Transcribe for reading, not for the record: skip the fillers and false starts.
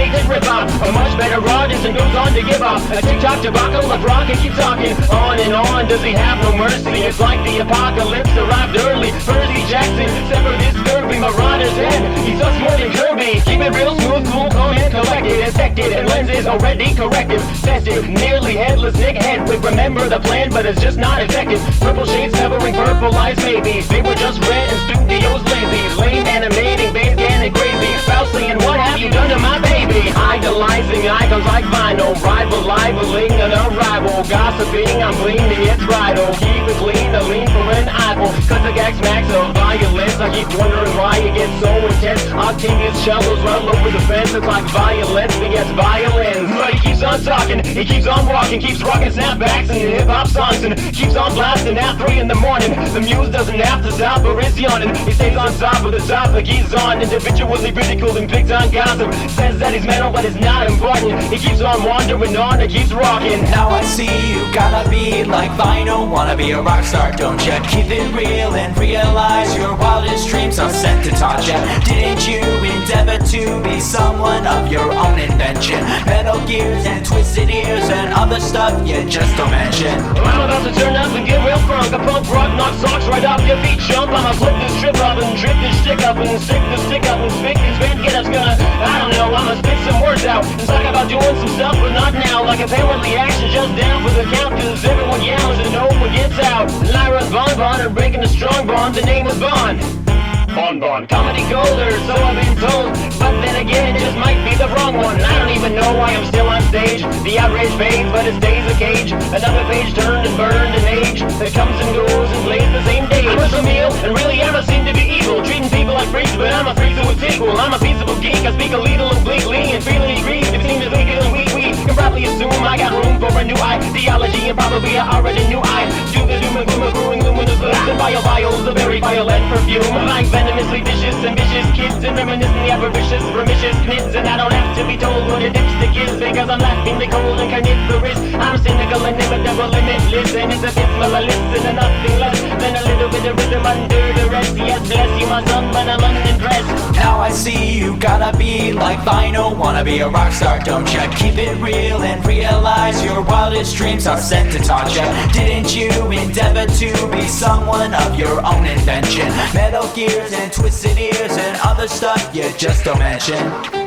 fake and rip off a much better audience and goes on to give off a TikTok debacle of rock and keep talking on and on. Does he have no mercy? It's like the apocalypse arrived early. Percy Jackson, sever this scurvy marauder's head. He's us more than Kirby. Keep it real smooth, cool, calm and collected. Infected and lenses already corrected. Festive, nearly headless Nick Hedwig. Remember the plan, but it's just not effective. Purple shades covering purple eyes, maybe. They were just red and studios lazy. Lame animating, band getting crazy. Foully, and what have you done to my baby? Idolizing icons like vinyl. Rivaling an arrival. Gossiping, I'm gleaming its bridle. Keep it clean, a lean for an eyeball. Cut the gag smacks of violence. I keep wondering why it gets so intense. Octavius shovels all over the fence. It's like violence begets violence. But he keeps on talking, he keeps on walking, keeps rocking snapbacks and hip-hop songs, and keeps on blasting at 3 in the morning. The muse doesn't have to stop or is yawning. He stays on top of the topic he's on. Individually ridiculed and picked on gossip. Says that he's mental but it's not important. He keeps on wandering on, he keeps rocking. Now I see you gotta be like vinyl. Wanna be a rock star, don't ya? Keep it real and realize your wildest dreams are sent to taught ya. Didn't you endeavor to be someone of your own invention? Metal gears and twisted ears and other stuff you just don't mention. I'm about to turn up and get real crunk. A punk rock knock socks right off your feet, chump. I'ma flip this trip up and trip this stick up and stick this stick up and spick this band get us gonna, I don't know, I'ma spit some words out and talk about doing some stuff but not now. Like apparently action just down for the count, cause everyone yells and no one gets out. Lyra's Bon are breaking a strong bond, the name is Bon. Bon. Comedy golder, so I've been told. But then again, it just might be the wrong one. I don't even know why I'm still on stage. The outrage fades, but it stays a cage. Another page turned and burned and age that comes and goes and plays the same day. I'm a meal, and really I seem to be evil. Treating people like freaks, but I'm a freak to a sequel. I'm a peaceable geek, I speak a little obliquely and freely agree. It seems to think we can probably assume I got room for a new ideology, and probably I already knew I do the doom and gloom of growing luminous and vials, the very violet perfume. Like venomously vicious, ambitious kids and reminiscent avaricious, ramicious knids, and I don't have to be told what a dipstick is because I'm laughingly cold and carnivorous. I'm cynical and inimitable, limitless, and it's a dismal I listen to nothing less than a little bit of rhythm under the rest. Yes, bless you, my son, but I'm unimpressed. Now I see you gotta be like vinyl. Wanna be a rock star, don't ya? Keep it real and realize your wildest dreams are sent to taught ya. Didn't you endeavor to be someone of your own invention? Metal gears and twisted ears and other stuff you just don't mention.